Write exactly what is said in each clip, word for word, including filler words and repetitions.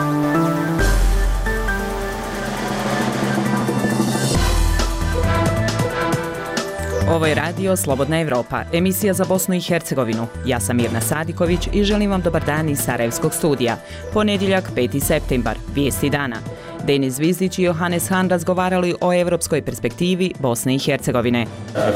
Ovo je radio Slobodna Evropa, emisija za Bosnu i Hercegovinu. Ja sam Mirna Sadiković i želim vam dobar dan iz Sarajevskog studija. Ponedjeljak, peti septembar, vijesti dana. Denis Zvizdić i Johannes Hahn razgovarali o evropskoj perspektivi Bosne i Hercegovine.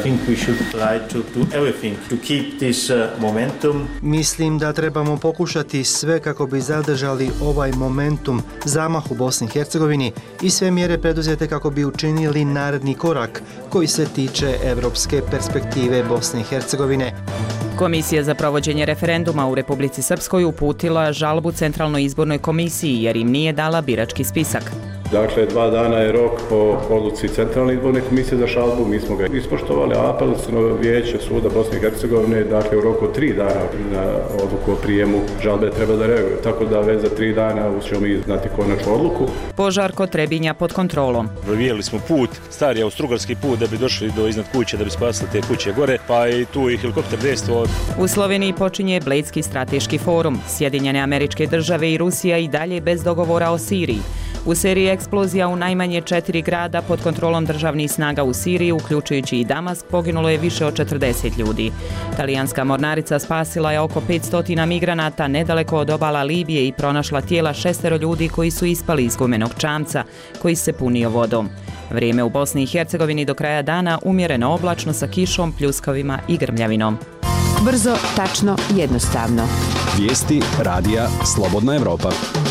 Mislim da trebamo pokušati sve kako bi zadržali ovaj momentum, zamah u Bosni i Hercegovini i sve mjere preduzete kako bi učinili naredni korak koji se tiče evropske perspektive Bosne i Hercegovine. Komisija za provođenje referenduma u Republici Srpskoj uputila žalbu Centralnoj izbornoj komisiji jer im nije dala birački spisak. Dakle, dva dana je rok po odluci Centralne izborne komisije za žalbu, mi smo ga ispoštovali, a apelaciono vijeće suda Bosne i Hercegovine, dakle, u roku od tri dana na odluku o prijemu žalbe treba da reaguje, tako da već za tri dana ćemo mi znati konačnu odluku. Požar kod Trebinja pod kontrolom. Provjerili smo put, stari austrougarski put da bi došli do iznad kuće, da bi spasili te kuće gore, pa i tu i helikopter dejstvo. U Sloveniji počinje Bledski strateški forum. Sjedinjene Američke Države i Rusija i dalje bez dogovora o Siriji. U seriji eksplozija u najmanje četiri grada pod kontrolom državnih snaga u Siriji, uključujući i Damask, poginulo je više od četrdeset ljudi. Talijanska mornarica spasila je oko petsto migranata nedaleko od obala Libije i pronašla tijela šestero ljudi koji su ispali iz gumenog čamca koji se punio vodom. Vrijeme u Bosni i Hercegovini do kraja dana umjereno oblačno sa kišom, pljuskovima i grmljavinom. Brzo, tačno, jednostavno. Vijesti radija Slobodna Evropa.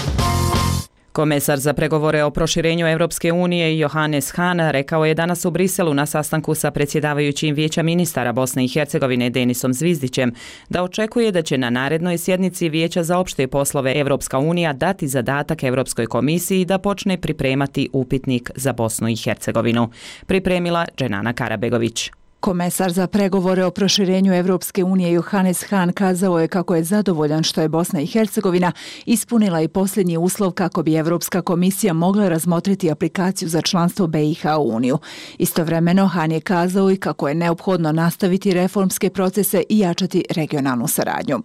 Komesar za pregovore o proširenju Evropske unije Johannes Hahn rekao je danas u Briselu na sastanku sa predsjedavajućim Vijeća ministara Bosne i Hercegovine Denisom Zvizdićem da očekuje da će na narednoj sjednici Vijeća za opšte poslove Evropska unija dati zadatak Evropskoj komisiji da počne pripremati upitnik za Bosnu i Hercegovinu. Pripremila Dženana Karabegović. Komesar za pregovore o proširenju Evropske unije Johannes Hahn kazao je kako je zadovoljan što je Bosna i Hercegovina ispunila i posljednji uslov kako bi Evropska komisija mogla razmotriti aplikaciju za članstvo B i H u Uniju. Istovremeno Hahn je kazao i kako je neophodno nastaviti reformske procese i jačati regionalnu saradnju.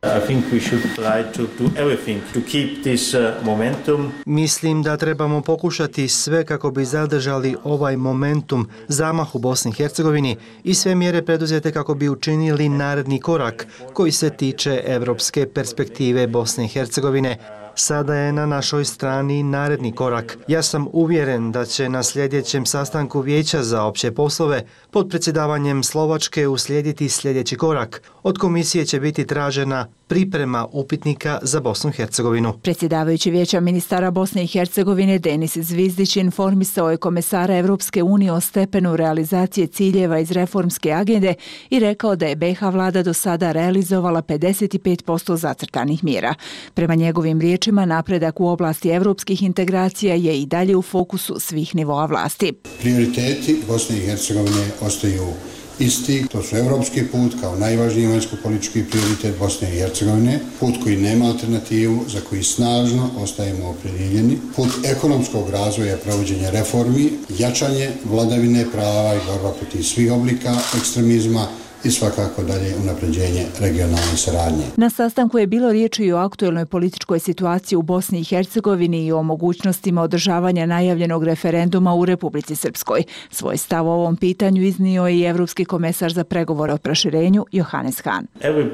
Mislim da trebamo pokušati sve kako bi zadržali ovaj momentum, zamah u Bosni i Hercegovini i sve mjere preduzete kako bi učinili naredni korak koji se tiče evropske perspektive Bosne i Hercegovine. Sada je na našoj strani naredni korak. Ja sam uvjeren da će na sljedećem sastanku Vijeća za opće poslove pod predsjedavanjem Slovačke uslijediti sljedeći korak. Od komisije će biti tražena priprema upitnika za Bosnu i Hercegovinu. Predsjedavajući Vijeća ministara Bosne i Hercegovine Denis Zvizdić informisao je komesara Evropske unije o stepenu realizacije ciljeva iz reformske agende i rekao da je B iH vlada do sada realizovala pedeset pet posto zacrtanih mjera. Prema njegovim riječima, napredak u oblasti evropskih integracija je i dalje u fokusu svih nivoa vlasti. Prioriteti Bosne i Hercegovine ostaju isti, to su evropski put kao najvažniji vanjsko-politički prioritet Bosne i Hercegovine, put koji nema alternativu, za koji snažno ostajemo opredjeljeni, put ekonomskog razvoja, provođenja reformi, jačanje vladavine prava i borba protiv svih oblika ekstremizma i svakako dalje unapređenje regionalne saradnje. Na sastanku je bilo riječi i o aktuelnoj političkoj situaciji u Bosni i Hercegovini i o mogućnostima održavanja najavljenog referenduma u Republici Srpskoj. Svoj stav o ovom pitanju iznio je i Evropski komesar za pregovore o proširenju Johannes Hahn.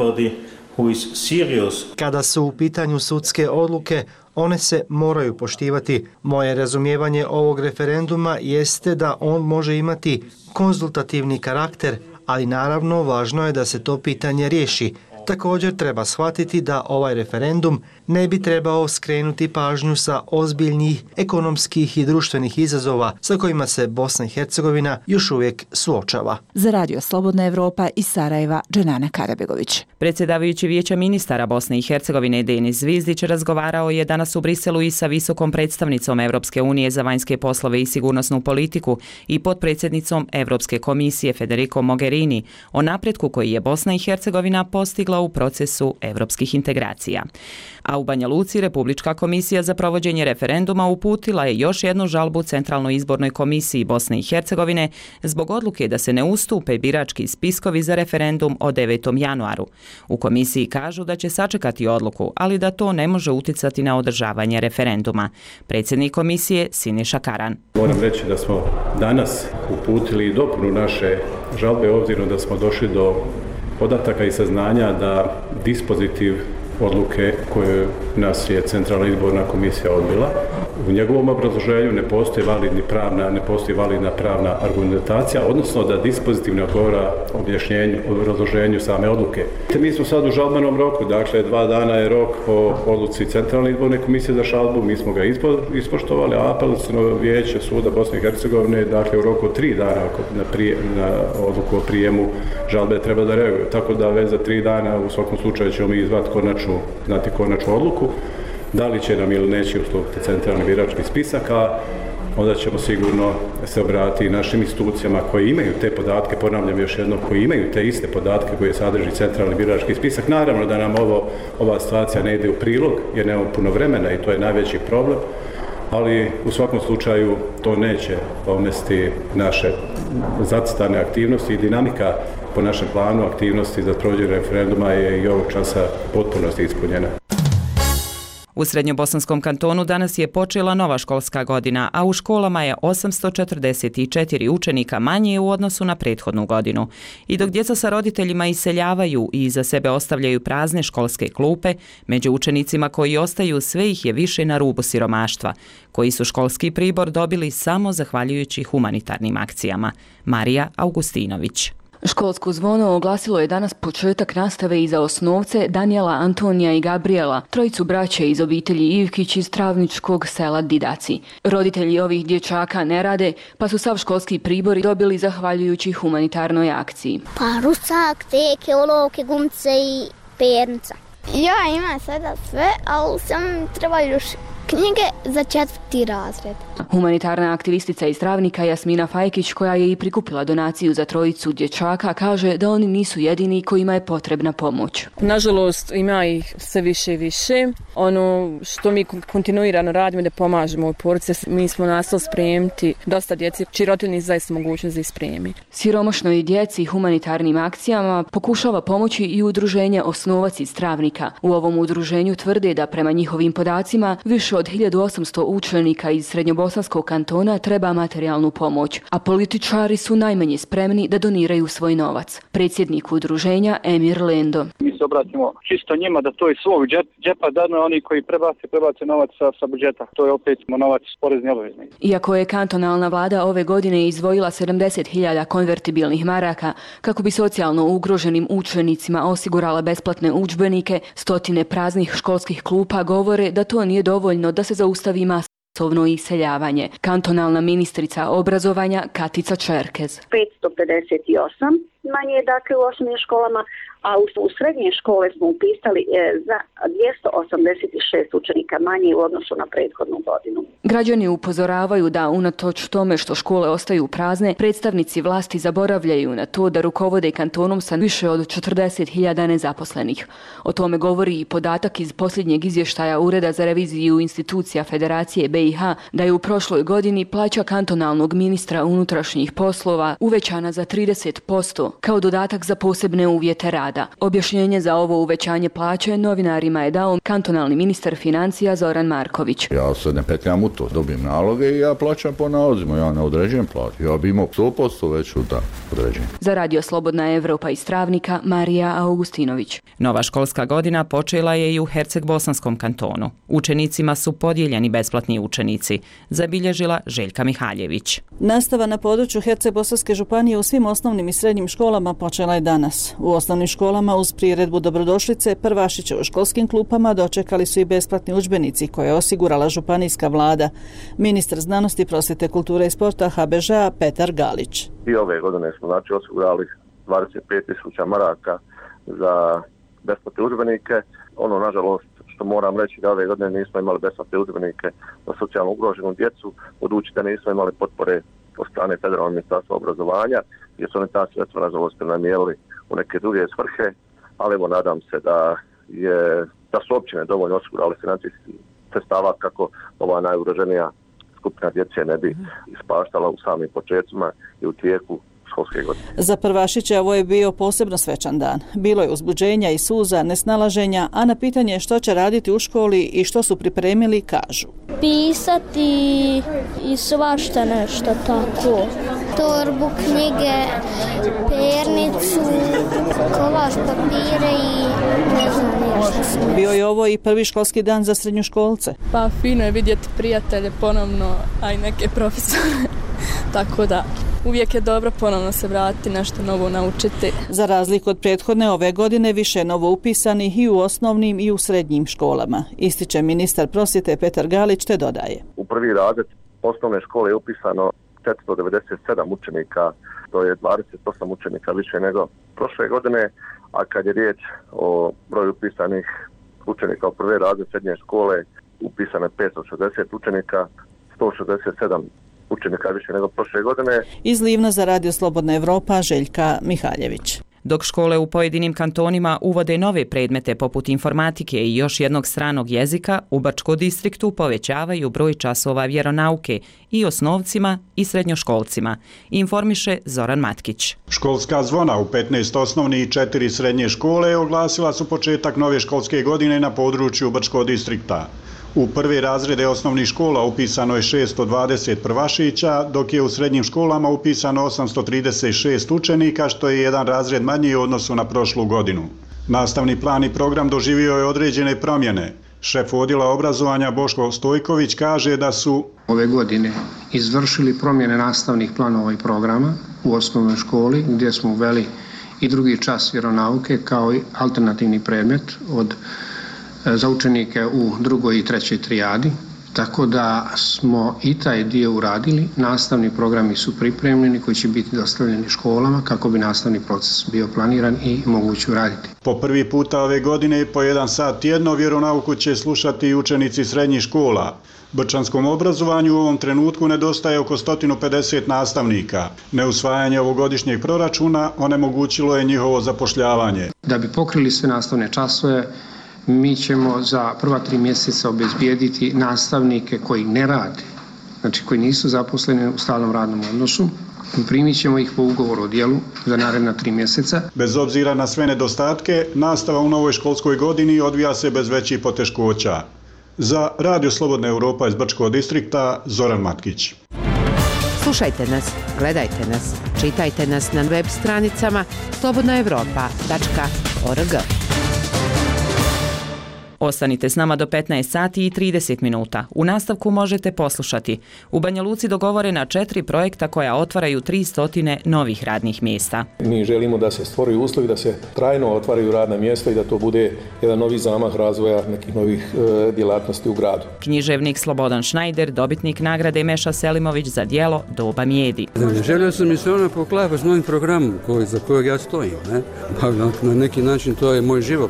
Kada su u pitanju sudske odluke, one se moraju poštivati. Moje razumijevanje ovog referenduma jeste da on može imati konzultativni karakter, ali naravno važno je da se to pitanje riješi. Također treba shvatiti da ovaj referendum ne bi trebao skrenuti pažnju sa ozbiljnih ekonomskih i društvenih izazova sa kojima se Bosna i Hercegovina još uvijek suočava. Za radio Slobodna Evropa iz Sarajeva, Dženana Karabegović. Predsjedavajući Vijeća ministara Bosne i Hercegovine Denis Zvizdić razgovarao je danas u Briselu i sa visokom predstavnicom Evropske unije za vanjske poslove i sigurnosnu politiku i potpredsjednicom Evropske komisije Federico Mogherini o napretku koji je Bosna i Hercegovina postigla bila u procesu europskih integracija. A u Banja Luci Republička komisija za provođenje referenduma uputila je još jednu žalbu Centralnoj izbornoj komisiji Bosne i Hercegovine zbog odluke da se ne ustupe birački spiskovi za referendum o devetom januaru. U komisiji kažu da će sačekati odluku, ali da to ne može uticati na održavanje referenduma. Predsjednik komisije Siniša Karan. Moram reći da smo danas uputili dopunu naše žalbe obzirom da smo došli do podataka i saznanja da dispozitiv odluke koju nas je Centralna izborna komisija odbila. U njegovom obrazloženju ne postoji validni pravna, ne postoji validna pravna argumentacija, odnosno da dispozitiv ne odgovara objašnjenju, obrazloženju same odluke. Mi smo sad u žalbenom roku, dakle dva dana je rok po odluci Centralne izborne komisije za žalbu, mi smo ga ispo, ispoštovali, a apelaciono vijeće suda Bosne i Hercegovine, dakle u roku od tri dana na, prije, na odluku o prijemu žalbe treba da reaguje. Tako da već za tri dana u svakom slučaju ćemo mi izvati konačnu znati konačnu odluku, da li će nam ili neće ustupiti centralni birački spisak, a onda ćemo sigurno se obratiti našim institucijama koji imaju te podatke, ponavljam još jednom, koji imaju te iste podatke koje sadrži centralni birački spisak. Naravno da nam ovo, ova situacija ne ide u prilog jer nemamo puno vremena i to je najveći problem, ali u svakom slučaju to neće omesti naše zacrtane aktivnosti i dinamika po našem planu aktivnosti za provođenje referenduma je i ovog časa potpunosti ispunjena. U Srednjobosanskom kantonu danas je počela nova školska godina, a u školama je osamsto četrdeset četiri učenika manje u odnosu na prethodnu godinu. I dok djeca sa roditeljima iseljavaju i iza sebe ostavljaju prazne školske klupe, među učenicima koji ostaju sve ih je više na rubu siromaštva, koji su školski pribor dobili samo zahvaljujući humanitarnim akcijama. Marija Augustinović. Školsko zvono oglasilo je danas početak nastave i za osnovce Danijela, Antonija i Gabriela, trojicu braće iz obitelji Ivkić iz travničkog sela Didaci. Roditelji ovih dječaka ne rade, pa su sav školski pribor dobili zahvaljujući humanitarnoj akciji. Pa rusak, teke, olovke, gumce i pernica. Ja imam sada sve, ali sam treba još knjige za četvrti razred. Humanitarna aktivistica iz Travnika Jasmina Fajkić, koja je i prikupila donaciju za trojicu dječaka, kaže da oni nisu jedini kojima je potrebna pomoć. Nažalost, ima ih sve više i više. Ono što mi kontinuirano radimo da pomažemo u porodici, mi smo nastali spremiti dosta djeci, čiji roditelji zaista mogućnost da ih spremi. Siromašnoj djeci humanitarnim akcijama pokušava pomoći i udruženje Osnovac iz Travnika. U ovom udruženju tvrde da prema njihovim podacima više od hiljadu osamsto učenika iz Srednjobosanskog kantona treba materijalnu pomoć, a političari su najmanje spremni da doniraju svoj novac. Predsjednik udruženja Emir Lendo. Mi se obratimo čisto njima da to iz svog džep, džepa dadnu, oni koji prebace, prebace novac sa, sa budžeta. To je opet novac porezni obveznik. Iako je kantonalna vlada ove godine izdvojila sedamdeset hiljada konvertibilnih maraka kako bi socijalno ugroženim učenicima osigurala besplatne udžbenike, stotine praznih školskih klupa govore da to nije dovoljno da se zaustavi masovno iseljavanje. Kantonalna ministrica obrazovanja Katica Čerkez. petsto pedeset osam manje je dakle u osnovnim školama, a u srednje škole smo upisali za dvjesto osamdeset šest učenika manje u odnosu na prethodnu godinu. Građani upozoravaju da unatoč tome što škole ostaju prazne, predstavnici vlasti zaboravljaju na to da rukovode kantonom sa više od četrdeset hiljada nezaposlenih. O tome govori i podatak iz posljednjeg izvještaja Ureda za reviziju institucija Federacije B i H da je u prošloj godini plaća kantonalnog ministra unutrašnjih poslova uvećana za trideset posto kao dodatak za posebne uvjete rada. Objašnjenje za ovo uvećanje plaće novinarima je dao kantonalni ministar financija Zoran Marković. Ja se ne petljam u to, dobijem naloge i ja plaćam po nalozima, ja ne određujem plaću. Ja bi imao sto posto veću da određujem. Za Radio Slobodna Evropa iz Travnika, Marija Augustinović. Nova školska godina počela je i u Herceg-Bosanskom kantonu. Učenicima su podijeljeni besplatni učenici, zabilježila Željka Mihaljević. Nastava na području Herceg-Bosanske županije u svim osnovnim i srednjim školama počela je danas. U osnovnim školama uz priredbu dobrodošlice prvašiće u školskim klupama dočekali su i besplatni udžbenici koje je osigurala županijska vlada. Ministar znanosti, prosvjete, kulture i sporta H B Ž-a Petar Galić. I ove godine smo znači osigurali dvadeset pet tisuća maraka za besplatne udžbenike. Ono, nažalost, što moram reći da ove godine nismo imali besplatne udžbenike za socijalno ugroženu djecu, budući da nismo imali potpore od strane Federalnog ministarstva obrazovanja, jer su oni ta sredstva nažalost prenamijenili u neke druge svrhe. ali evo nadam se da, je, da su općine dovoljno osigurali financijskih sredstava kako ova najugroženija skupina djece ne bi ispaštala u samim početcima i u tijeku školske godine. Za prvašiće ovo je bio posebno svečan dan. Bilo je uzbuđenja i suza, nesnalaženja, a na pitanje što će raditi u školi i što su pripremili kažu. Pisati i svašta nešto tako. Torbu, knjige, pernicu, kolaž papire i ne znam nešto. Bio je ovo i prvi školski dan za srednjoškolce. Pa fino je vidjeti prijatelje ponovno, a i neke profesore. Tako da uvijek je dobro ponovno se vratiti, nešto novo naučiti. Za razliku od prethodne ove godine više novo upisanih i u osnovnim i u srednjim školama. Ističe ministar prosvjete Petar Galić te dodaje. U prvi razred osnovne škole je upisano četiristo devedeset sedam učenika, to je dvadeset osam učenika više nego prošle godine, a kad je riječ o broju upisanih učenika u prvi razred srednje škole, upisano je petsto šezdeset učenika, sto šezdeset sedam učenika više nego prošle godine. Iz Livna za Radio Slobodna Evropa, Željka Mihaljević. Dok škole u pojedinim kantonima uvode nove predmete poput informatike i još jednog stranog jezika, u Brčkom distriktu povećavaju broj časova vjeronauke i osnovcima i srednjoškolcima, informiše Zoran Matkić. Školska zvona u petnaest osnovnih i četiri srednje škole oglasila su početak nove školske godine na području Brčkog distrikta. U prve razrede osnovnih škola upisano je šesto dvadeset prvašića, dok je u srednjim školama upisano osamsto trideset šest učenika, što je jedan razred manji u odnosu na prošlu godinu. Nastavni plan i program doživio je određene promjene. Šef odjela obrazovanja Boško Stojković kaže da su ove godine izvršili promjene nastavnih planova i programa u osnovnoj školi, gdje smo uveli i drugi čas vjeronauke kao i alternativni predmet od za učenike u drugoj i trećoj trijadi, tako da smo i taj dio uradili. Nastavni programi su pripremljeni koji će biti dostavljeni školama kako bi nastavni proces bio planiran i moguće uraditi. Po prvi puta ove godine po jedan sat tjedno vjeronauku će slušati i učenici srednjih škola. Brčanskom obrazovanju u ovom trenutku nedostaje oko sto pedeset nastavnika. Neusvajanje ovogodišnjeg proračuna onemogućilo je njihovo zapošljavanje. Da bi pokrili sve nastavne časove, mi ćemo za prva tri mjeseca obezbijediti nastavnike koji ne rade, znači koji nisu zaposleni u stalnom radnom odnosu. Primit ćemo ih po ugovoru o djelu za naredna tri mjeseca. Bez obzira na sve nedostatke, nastava u novoj školskoj godini odvija se bez većih poteškoća. Za Radio Slobodna Evropa iz Brčkog distrikta, Zoran Matkić. Slušajte nas, gledajte nas, čitajte nas na web stranicama slobodna evropa tačka org. Ostanite s nama do petnaest sati i trideset minuta. U nastavku možete poslušati. U Banja Luci dogovorena četiri projekta koja otvaraju tristo novih radnih mjesta. Mi želimo da se stvoraju uslovi, da se trajno otvaraju radna mjesta i da to bude jedan novi zamah razvoja nekih novih e, djelatnosti u gradu. Književnik Slobodan Šnajder, dobitnik nagrade Meša Selimović za djelo Doba Mijedi. Želio sam mi se ona poklapa s novim programom koji, za kojeg ja stojim. Ne? Na, na neki način to je moj život.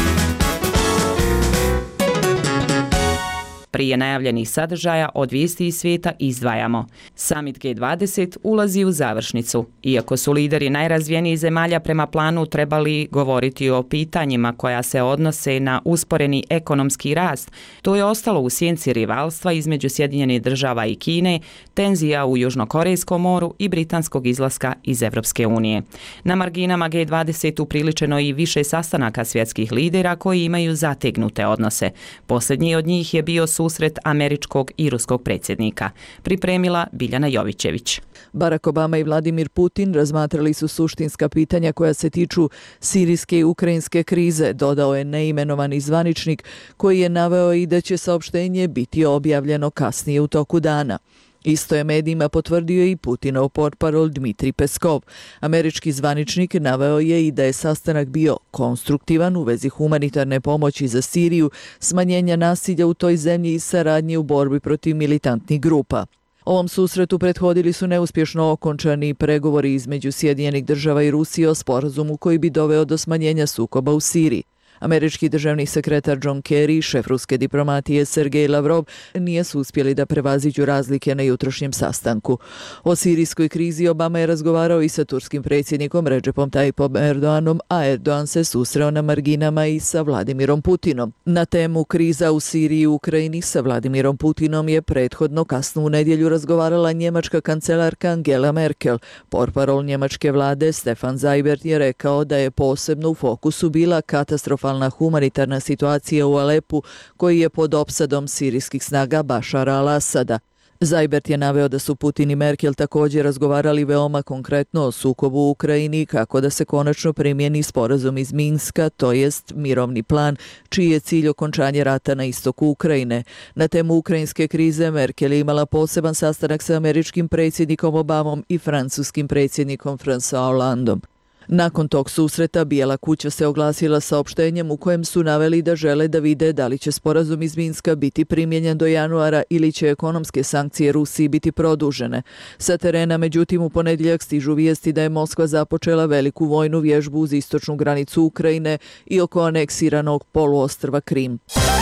Prije najavljenih sadržaja od vijesti iz svijeta izdvajamo. Summit G dvadeset ulazi u završnicu. Iako su lideri najrazvijenijih zemalja prema planu trebali govoriti o pitanjima koja se odnose na usporeni ekonomski rast, to je ostalo u sjenci rivalstva između Sjedinjenih država i Kine, tenzija u Južnokorejskom moru i britanskog izlaska iz Evropske unije. Na marginama G dvadeset upriličeno i više sastanaka svjetskih lidera koji imaju zategnute odnose. Posljednji od njih je bio susret američkog i ruskog predsjednika. Pripremila Biljana Jovićević. Barack Obama i Vladimir Putin razmatrali su suštinska pitanja koja se tiču sirijske i ukrajinske krize, dodao je neimenovani zvaničnik koji je naveo i da će saopštenje biti objavljeno kasnije u toku dana. Isto je medijima potvrdio i Putinov portparol Dmitrij Peskov. Američki zvaničnik naveo je i da je sastanak bio konstruktivan u vezi humanitarne pomoći za Siriju, smanjenja nasilja u toj zemlji i saradnje u borbi protiv militantnih grupa. Ovom susretu prethodili su neuspješno okončani pregovori između Sjedinjenih država i Rusije o sporazumu koji bi doveo do smanjenja sukoba u Siriji. Američki državni sekretar John Kerry i šef ruske diplomatije Sergej Lavrov nisu uspjeli da prevaziđu razlike na jutrošnjem sastanku. O sirijskoj krizi Obama je razgovarao i sa turskim predsjednikom Recepom Tayyipom Erdoganom, a Erdogan se susreo na marginama i sa Vladimirom Putinom. Na temu kriza u Siriji i Ukrajini sa Vladimirom Putinom je prethodno kasno u nedjelju razgovarala njemačka kancelarka Angela Merkel. Portparol njemačke vlade Stefan Seibert je rekao da je posebno u fokusu bila katastrofalna humanitarna situacija u Alepu, koji je pod opsadom sirijskih snaga Bašara al-Asada. Seibert je naveo da su Putin i Merkel također razgovarali veoma konkretno o sukobu u Ukrajini, kako da se konačno primjeni sporazum iz Minska, to jest mirovni plan, čiji je cilj okončanje rata na istoku Ukrajine. Na temu ukrajinske krize Merkel je imala poseban sastanak sa američkim predsjednikom Obamom i francuskim predsjednikom François Hollandom. Nakon tog susreta Bijela kuća se oglasila saopštenjem u kojem su naveli da žele da vide da li će sporazum iz Minska biti primjenjen do januara ili će ekonomske sankcije Rusiji biti produžene. Sa terena, međutim, u ponedjeljak stižu vijesti da je Moskva započela veliku vojnu vježbu uz istočnu granicu Ukrajine i oko aneksiranog poluostrva Krim.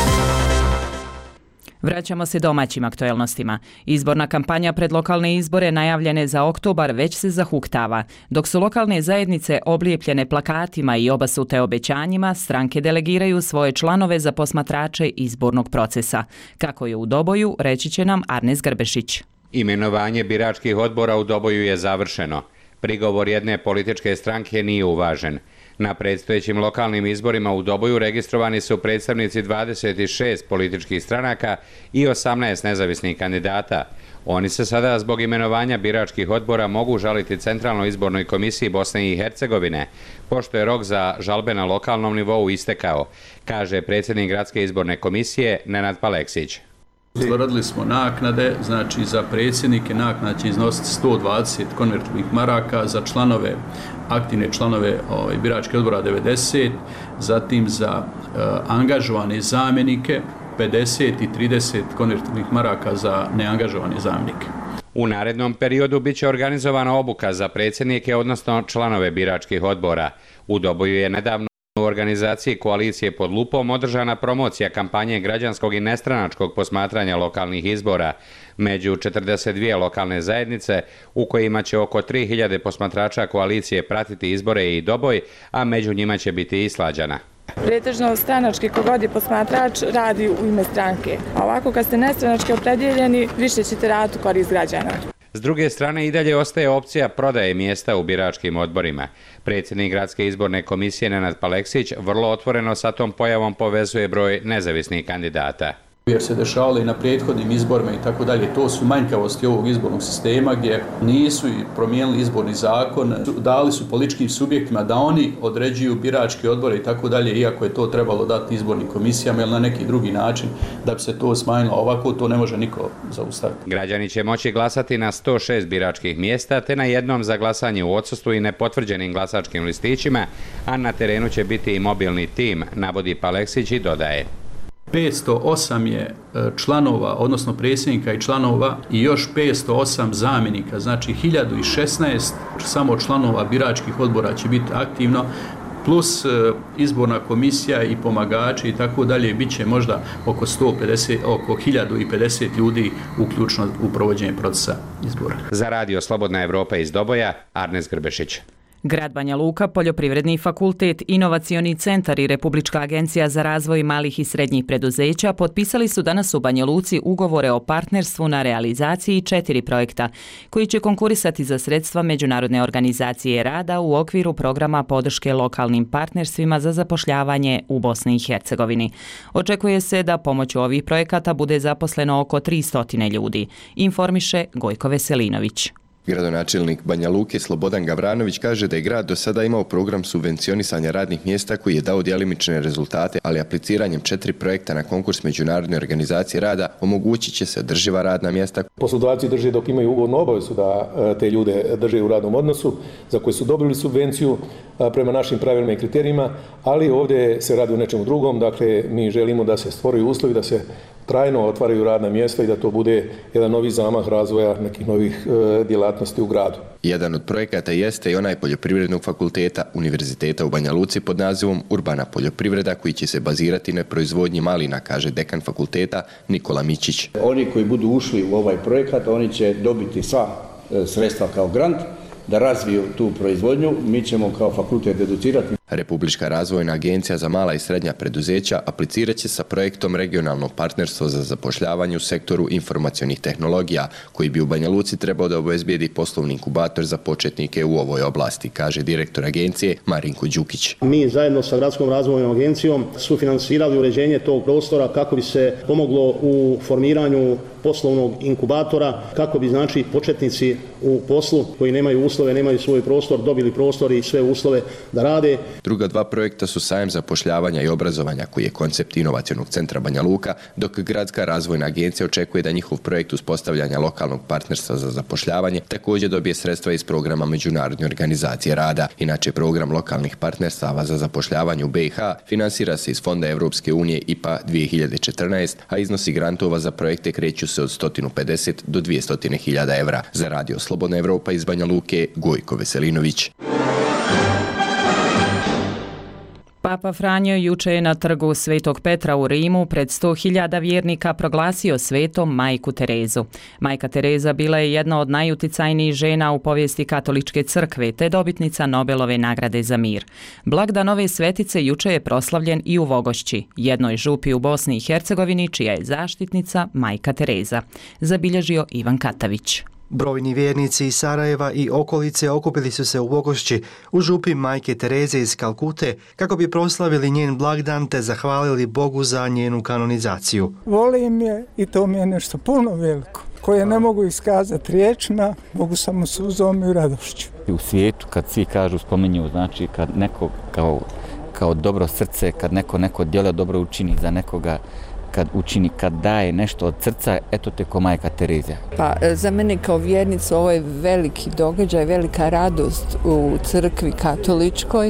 Vraćamo se domaćim aktuelnostima. Izborna kampanja pred lokalne izbore najavljene za oktobar već se zahuktava. Dok su lokalne zajednice oblijepljene plakatima i obasute obećanjima, stranke delegiraju svoje članove za posmatrače izbornog procesa. Kako je u Doboju, reći će nam Arnes Grbešić. Imenovanje biračkih odbora u Doboju je završeno. Prigovor jedne političke stranke nije uvažen. Na predstojećim lokalnim izborima u Doboju registrovani su predstavnici dvadeset šest političkih stranaka i osamnaest nezavisnih kandidata. Oni se sada zbog imenovanja biračkih odbora mogu žaliti Centralnoj izbornoj komisiji Bosne i Hercegovine, pošto je rok za žalbe na lokalnom nivou istekao, kaže predsjednik gradske izborne komisije Nenad Paleksić. Utvrdili smo naknade, znači za predsjednike naknada će iznositi sto dvadeset konvertibilnih maraka, za članove, aktivne članove ovaj, biračke odbora devedeset, zatim za uh, angažovane zamjenike pedeset i trideset konvertibilnih maraka za neangažovane zamjenike. U narednom periodu biće organizovana obuka za predsjednike, odnosno članove biračkih odbora. U Doboju je nedavno u organizaciji Koalicije pod lupom održana promocija kampanje građanskog i nestranačkog posmatranja lokalnih izbora među četrdeset dvije lokalne zajednice u kojima će oko tri hiljade posmatrača koalicije pratiti izbore i Doboj, a među njima će biti i Slađana. Pretežno stranački kogod je posmatrač radi u ime stranke, a ovako kad ste nestranački opredjeljeni više ćete raditi u korist građana. S druge strane i dalje ostaje opcija prodaje mjesta u biračkim odborima. Predsjednik gradske izborne komisije Nenad Paleksić vrlo otvoreno sa tom pojavom povezuje broj nezavisnih kandidata. Jer se dešavalo i na prethodnim izborima i tako dalje. To su manjkavosti ovog izbornog sistema gdje nisu promijenili izborni zakon, dali su političkim subjektima da oni određuju biračke odbore i tako dalje, iako je to trebalo dati izbornim komisijama ili na neki drugi način da bi se to smanjilo. Ovako to ne može niko zaustaviti. Građani će moći glasati na sto šest biračkih mjesta te na jednom za glasanje u odsustvu i nepotvrđenim glasačkim listićima, a na terenu će biti i mobilni tim, navodi Paleksić i dodaje. petsto osam je članova, odnosno predsjednika i članova i još petsto osam zamjenika, znači hiljadu šesnaest samo članova biračkih odbora će biti aktivno, plus izborna komisija i pomagači i tako dalje, bit će možda oko sto pedeset, oko hiljadu pedeset ljudi uključno u provođenje procesa izbora. Za Radio Slobodna Evropa iz Doboja, Arnes Grbešić. Grad Banja Luka, Poljoprivredni fakultet, Inovacioni centar i Republička agencija za razvoj malih i srednjih preduzeća potpisali su danas u Banja Luci ugovore o partnerstvu na realizaciji četiri projekta koji će konkurisati za sredstva Međunarodne organizacije rada u okviru programa podrške lokalnim partnerstvima za zapošljavanje u Bosni i Hercegovini. Očekuje se da pomoću ovih projekata bude zaposleno oko tristo ljudi, informiše Gojko Veselinović. Gradonačelnik Banja Luke Slobodan Gavranović kaže da je grad do sada imao program subvencionisanja radnih mjesta koji je dao djelimične rezultate, ali apliciranjem četiri projekta na konkurs Međunarodne organizacije rada omogućit će se održiva radna mjesta. Poslodavci drže dok imaju ugovornu obavezu da te ljude drže u radnom odnosu, za koje su dobili subvenciju prema našim pravilima i kriterijima, ali ovdje se radi o nečemu drugom, dakle mi želimo da se stvoraju uslovi da se trajno otvaraju radna mjesta i da to bude jedan novi zamah razvoja nekih novih e, djelatnosti u gradu. Jedan od projekata jeste i onaj poljoprivrednog fakulteta Univerziteta u Banja Luci pod nazivom Urbana poljoprivreda, koji će se bazirati na proizvodnji malina, kaže dekan fakulteta Nikola Mičić. Oni koji budu ušli u ovaj projekat, oni će dobiti sva sredstva kao grant da razviju tu proizvodnju. Mi ćemo kao fakultet educirati. Republička razvojna agencija za mala i srednja preduzeća aplicirat će sa projektom Regionalno partnerstvo za zapošljavanje u sektoru informacionih tehnologija, koji bi u Banja Luci trebao da obezbijedi poslovni inkubator za početnike u ovoj oblasti, kaže direktor agencije Marinko Đukić. Mi zajedno sa Gradskom razvojnom agencijom sufinansirali uređenje tog prostora kako bi se pomoglo u formiranju poslovnog inkubatora, kako bi znači početnici u poslu koji nemaju uslove, nemaju svoj prostor, dobili prostor i sve uslove da rade. Druga dva projekta su sajam zapošljavanja i obrazovanja, koji je koncept inovacionog centra Banja Luka, dok Gradska razvojna agencija očekuje da njihov projekt uspostavljanja lokalnog partnerstva za zapošljavanje također dobije sredstva iz programa Međunarodne organizacije rada. Inače, program lokalnih partnerstava za zapošljavanje u B i H finansira se iz Fonda Evropske unije I P A dvije hiljade četrnaest, a iznosi grantova za projekte kreću se od sto pedeset do dvjesto hiljada evra. Za Radio Slobodna Evropa iz Banja Luke, Gojko Veselinović. Papa Franjo juče je na trgu Svetog Petra u Rimu pred sto hiljada vjernika proglasio svetom majku Terezu. Majka Tereza bila je jedna od najuticajnijih žena u povijesti katoličke crkve te dobitnica Nobelove nagrade za mir. Blagdan ove svetice juče je proslavljen i u Vogošći, jednoj župi u Bosni i Hercegovini čija je zaštitnica majka Tereza, zabilježio Ivan Katavić. Brojni vjernici iz Sarajeva i okolice okupili su se u Vogošći u župi majke Tereze iz Kalkute kako bi proslavili njen blagdan te zahvalili Bogu za njenu kanonizaciju. Volim je i to mi je nešto puno veliko, koje ne mogu iskazati riječima, mogu samo suzom i radošću. U svijetu kad svi kažu, spominju, znači kad neko kao, kao dobro srce, kad neko neko djelo dobro učini za nekoga, kad učini, kad daje nešto od srca, eto te ko majka Tereza. Pa za mene kao vjernicu ovo je veliki događaj, velika radost u crkvi katoličkoj,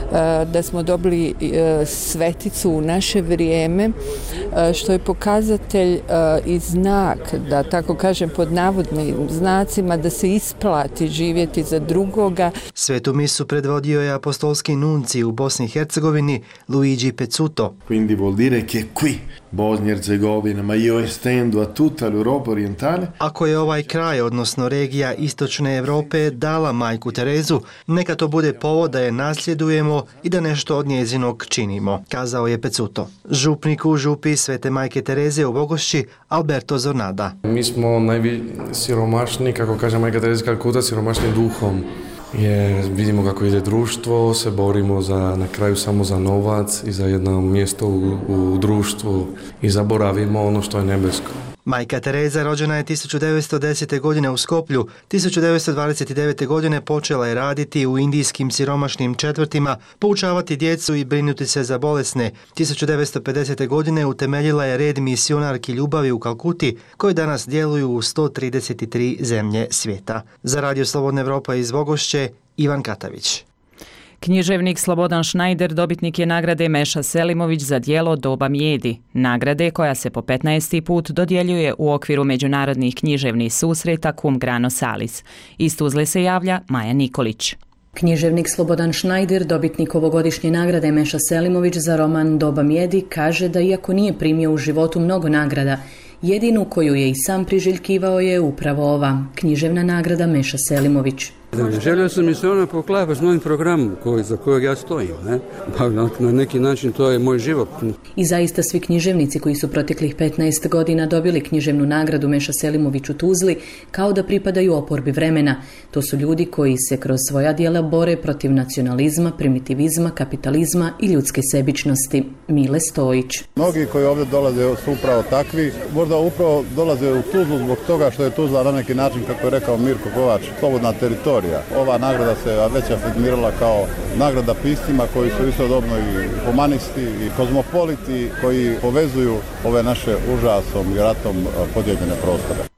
da smo dobili sveticu u naše vrijeme, što je pokazatelj i znak, da tako kažem pod navodnim znacima, da se isplati živjeti za drugoga. Svetu misu predvodio je apostolski nunci u Bosni i Hercegovini Luigi Pezzuto. Quindi vuol dire che qui Bosnia e Herzegovina, ma io estendo a tutta l'Europa orientale. Ako je ovaj kraj, odnosno regija istočne Europe, dala majku Terezu, neka to bude povod da je nasljedujemo i da nešto od njezinog činimo, kazao je Pezzuto. Župnik u župi Svete majke Tereze u Vogošći, Alberto Zornada. Mi smo najsiromašniji, kako kaže majka Tereza Kalkuta, siromašni duhom. Jer vidimo kako ide društvo, se borimo za, na kraju samo za novac i za jedno mjesto u, u društvu i zaboravimo ono što je nebesko. Majka Tereza rođena je tisuću devetsto desete. godine u Skoplju, tisuću devetsto dvadeset devete. godine počela je raditi u indijskim siromašnim četvrtima, poučavati djecu i brinuti se za bolesne. tisuću devetsto pedesete. godine utemeljila je red misionarki ljubavi u Kalkuti, koji danas djeluju u sto trideset tri zemlje svijeta. Za Radio Slobodna Evropa iz Vogošće, Ivan Katavić. Književnik Slobodan Šnajder dobitnik je nagrade Meša Selimović za djelo Doba Mijedi, nagrade koja se po petnaesti put dodjeljuje u okviru međunarodnih književnih susreta Cum Grano Salis. Iz Tuzle se javlja Maja Nikolić. Književnik Slobodan Šnajder, dobitnik ovogodišnje nagrade Meša Selimović za roman Doba Mijedi, kaže da iako nije primio u životu mnogo nagrada, jedinu koju je i sam priželjkivao je upravo ova, književna nagrada Meša Selimović. Želio sam i se ona poklapa s mojim programom koji, za kojeg ja stojim. Ne? Pa na, na neki način to je moj život. I zaista svi književnici koji su proteklih petnaest godina dobili književnu nagradu Meša Selimović u Tuzli kao da pripadaju oporbi vremena. To su ljudi koji se kroz svoja djela bore protiv nacionalizma, primitivizma, kapitalizma i ljudske sebičnosti. Mile Stojić. Mnogi koji ovdje dolaze su upravo takvi, možda upravo dolaze u Tuzlu zbog toga što je Tuzla na neki način, kako je rekao Mirko Kovač, slobodna teritorija. Ova nagrada se već afirmirala kao nagrada piscima koji su istodobno i humanisti i kozmopoliti koji povezuju ove naše užasom i ratom podijeljene prostore.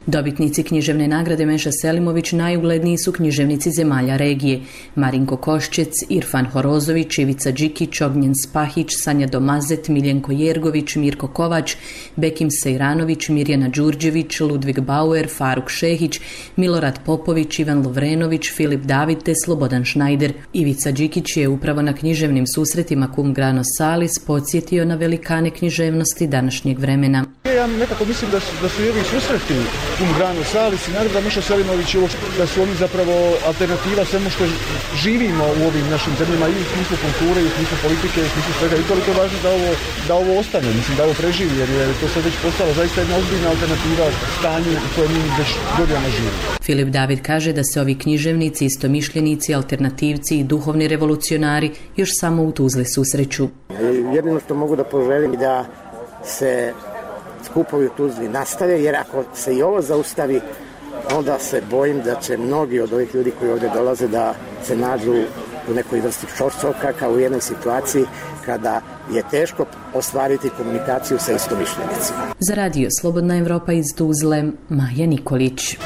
Dobitnici književne nagrade Meša Selimović najugledniji su književnici zemalja regije. Marinko Koščec, Irfan Horozović, Ivica Đikić, Ognjen Spahić, Sanja Domazet, Miljenko Jergović, Mirko Kovač, Bekim Sejranović, Mirjana Đurđević, Ludvig Bauer, Faruk Šehić, Milorad Popović, Ivan Lovrenović, Filip David te Slobodan Šnajder. Ivica Đikić je upravo na književnim susretima Cum Grano Salis podsjetio na velikane književnosti današnjeg vremena. Ja nekako mislim da su, da su i ovi susreti Cum Grano Salis i nagrada Meša Selimović, da su oni zapravo alternativa svemu što živimo u ovim našim zemljama i u smislu kulture, i u smislu politike, i u smislu svega. I toliko je važno da ovo, da ovo ostane, mislim da ovo preživi, jer je to sad već postalo zaista jedna ozbiljna alternativa stanju u kojem mi već godinama živimo. Filip David kaže da se ovi književnici, istomišljenici, alternativci i duhovni revolucionari još samo u Tuzli susreću. Jedino što mogu da poželim da se skupovi u Tuzli nastave, jer ako se i ovo zaustavi, onda se bojim da će mnogi od ovih ljudi koji ovdje dolaze da se nađu u nekoj vrsti šorcoka, kao u jednoj situaciji kada je teško ostvariti komunikaciju sa istomišljenicima. Za radio Slobodna Evropa iz Tuzle, Maja Nikolić.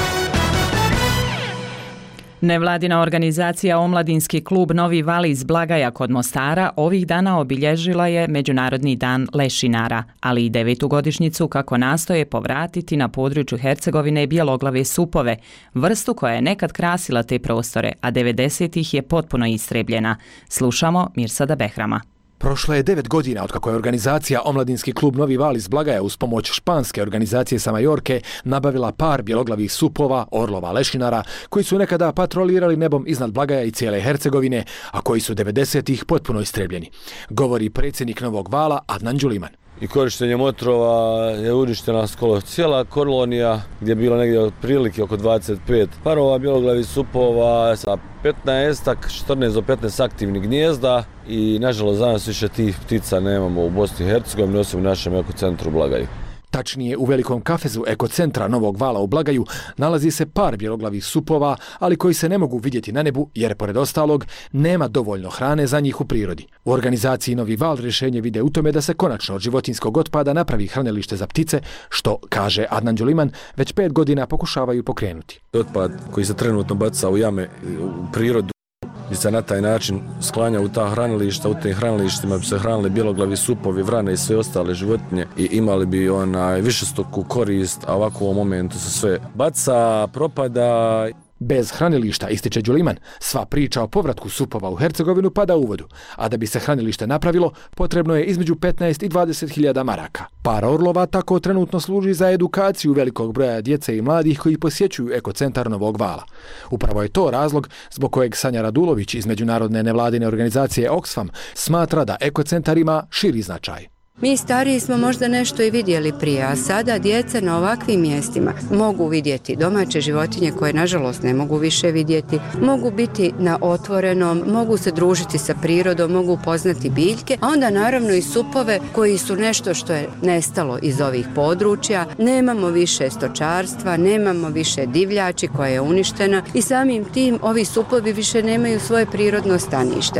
Nevladina organizacija Omladinski klub Novi Val iz Blagaja kod Mostara ovih dana obilježila je Međunarodni dan lešinara, ali i devetu godišnjicu kako nastoje povratiti na području Hercegovine bjeloglave supove, vrstu koja je nekad krasila te prostore, a devedesetih je potpuno istrebljena. Slušamo Mirsada Behrama. Prošlo je devet godina otkako je organizacija Omladinski klub Novi Val iz Blagaja uz pomoć španske organizacije sa Majorke nabavila par bjeloglavih supova, orlova lešinara, koji su nekada patrolirali nebom iznad Blagaja i cijele Hercegovine, a koji su devedesetih potpuno istrebljeni. Govori predsjednik Novog Vala Adnan Đuliman. I korištenjem otrova je uništena skoro cijela kolonija, gdje je bilo negdje otprilike oko dvadeset pet parova bjeloglavih supova sa petnaest, četrnaest do petnaest aktivnih gnijezda i nažalost danas više tih ptica nemamo u Bosni i Hercegovini, osim u našem ekocentru Blagaji. Tačnije, u velikom kafezu ekocentra Novog Vala u Blagaju nalazi se par bjeloglavih supova, ali koji se ne mogu vidjeti na nebu jer, pored ostalog, nema dovoljno hrane za njih u prirodi. U organizaciji Novi Val rješenje vide u tome da se konačno od životinjskog otpada napravi hranilište za ptice, što, kaže Adnan Đuliman, već pet godina pokušavaju pokrenuti. Otpad koji se trenutno baca u jame u prirodu bi se na taj način sklanja u ta hranilišta, u tim hranilištima bi se hranili bjeloglavi supovi, vrane i sve ostale životinje i imali bi onaj višestoku korist, a ovako u ovom momentu se sve baca, propada. Bez hranilišta, ističe Đuliman, sva priča o povratku supova u Hercegovinu pada u vodu, a da bi se hranilište napravilo, potrebno je između petnaest i dvadeset hiljada maraka. Par orlova tako trenutno služi za edukaciju velikog broja djece i mladih koji posjećuju ekocentar Novog Vala. Upravo je to razlog zbog kojeg Sanja Radulović iz međunarodne nevladine organizacije Oxfam smatra da ekocentar ima širi značaj. Mi stariji smo možda nešto i vidjeli prije, a sada djeca na ovakvim mjestima mogu vidjeti domaće životinje koje nažalost ne mogu više vidjeti, mogu biti na otvorenom, mogu se družiti sa prirodom, mogu upoznati biljke, a onda naravno i supove koji su nešto što je nestalo iz ovih područja. Nemamo više stočarstva, nemamo više divljači koja je uništena i samim tim ovi supovi više nemaju svoje prirodno stanište.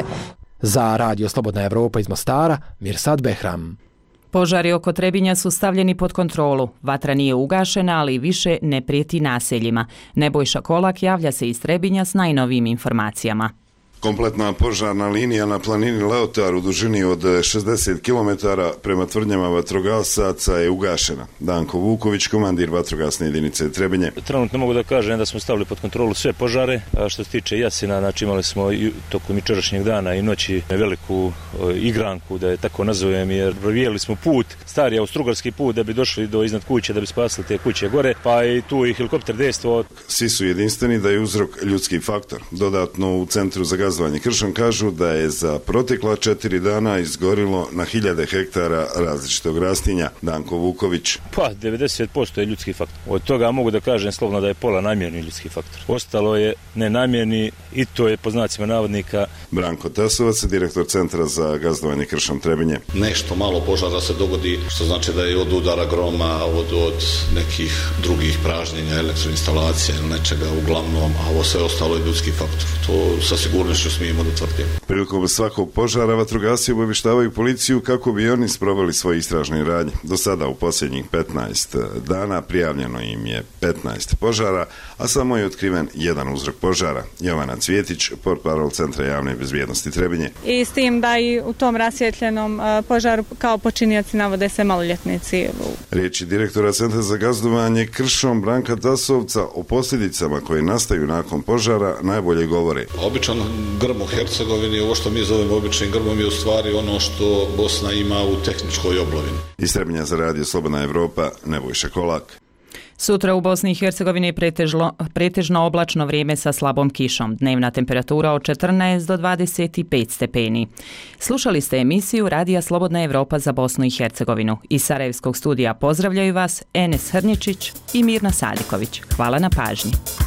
Za radio Slobodna Evropa iz Mostara, Mirsad Behram. Požari oko Trebinja su stavljeni pod kontrolu. Vatra nije ugašena, ali više ne prijeti naseljima. Nebojša Kolak javlja se iz Trebinja s najnovijim informacijama. Kompletna požarna linija na planini Leotar u dužini od šezdeset kilometara prema tvrdnjama vatrogasaca je ugašena. Danko Vuković, komandir vatrogasne jedinice Trebinje. Trenutno mogu da kažem da smo stavili pod kontrolu sve požare. A što se tiče Jasina, znači imali smo i tokom jučerašnjeg dana i noći veliku igranku, da je tako nazovem, jer provijeli smo put, stari austrougarski put, da bi došli do iznad kuće, da bi spasili te kuće gore, pa i tu i helikopter dejstvovao. Svi su jedinstveni da je uzrok ljudski faktor. Dodatno u Centru za gazdovanje Kršan kažu da je za protekla četiri dana izgorilo na hiljade hektara različitog rastinja. Danko Vuković. Pa, devedeset posto je ljudski faktor. Od toga mogu da kažem slovno da je pola namjerni ljudski faktor. Ostalo je nenamjerni i to je po znacima navodnika. Branko Tasovac, direktor Centra za gazdovanje Kršan Trebinje. Nešto malo požara se dogodi, što znači da je od udara groma, od, od nekih drugih pražnjenja, elektroinstalacija ili nečega uglavnom, a ovo sve ostalo je ljudski faktor. To sa sigurnošću nešto smijemo da tvrdimo. Prilikom svakog požara vatrogasci obavještavaju policiju kako bi oni sproveli svoje istražne radnje. Do sada u posljednjih petnaest dana prijavljeno im je petnaest požara, a samo je otkriven jedan uzrok požara. Jovana Cvjetić, portparol Centra javne bezbjednosti Trebinje. I s tim da i u tom rasvjetljenom požaru kao počinioci navode se maloljetnici. Riječi direktora Centra za gazdovanje kršom Branka Tasovca o posljedicama koje nastaju nakon požara najbolje govore. Običan grm u Hercegovini, ovo što mi zovemo običnim grmom, je u stvari ono što Bosna ima u tehničkoj oblovini. Iz Trebinja za radio Slobodna Evropa, Nebojša Kolak. Sutra u Bosni i Hercegovini je pretežno, pretežno oblačno vrijeme sa slabom kišom. Dnevna temperatura od četrnaest do dvadeset pet stepeni. Slušali ste emisiju Radija Slobodna Evropa za Bosnu i Hercegovinu. Iz Sarajevskog studija pozdravljaju vas Enes Hrnječić i Mirna Sadiković. Hvala na pažnji.